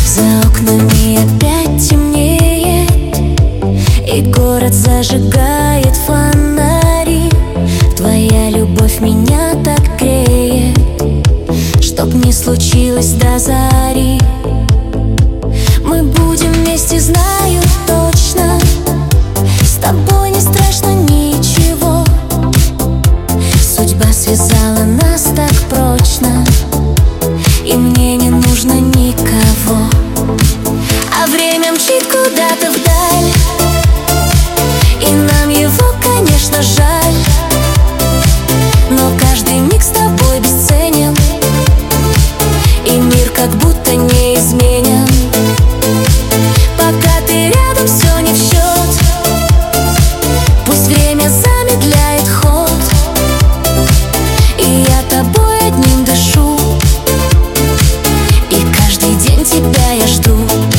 За окнами опять темнеет, и город зажигает фонари. Твоя любовь меня так греет, чтоб не случилось до зари. Мы будем вместе, знаю точно, с тобой не страшно ничего. Судьба связала нас так прочно, и мне не нужно никого. А время мчит куда-то вдаль, и нам его, конечно, жаль. Но каждый миг с тобой бесценен, и мир как будто неизменен. Пока ты рядом, все не в счет, пусть время замедляет ход, и я тобой одним дышу, и каждый день тебя я жду.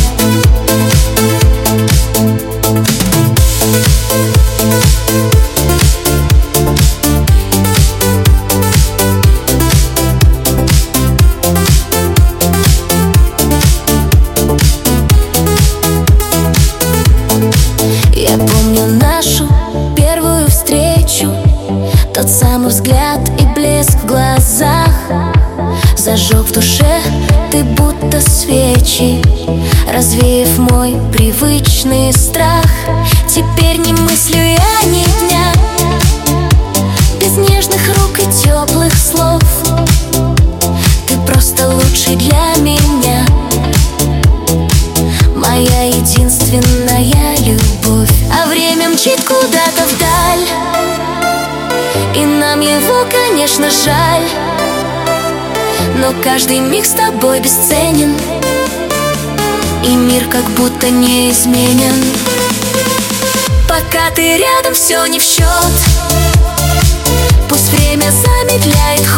Я помню нашу первую встречу, тот самый взгляд и блеск в глазах. Зажег в душе ты будто свечи, развеяв мой привычный страх. Теперь не мыслю я ни дня без нежных рук и теплых слов. Ты просто лучший для меня, моя единственная любовь. А время мчит куда-то вдаль, и нам его, конечно, жаль. Но каждый миг с тобой бесценен, и мир как будто неизменен. Пока ты рядом, все не в счет, пусть время замедляет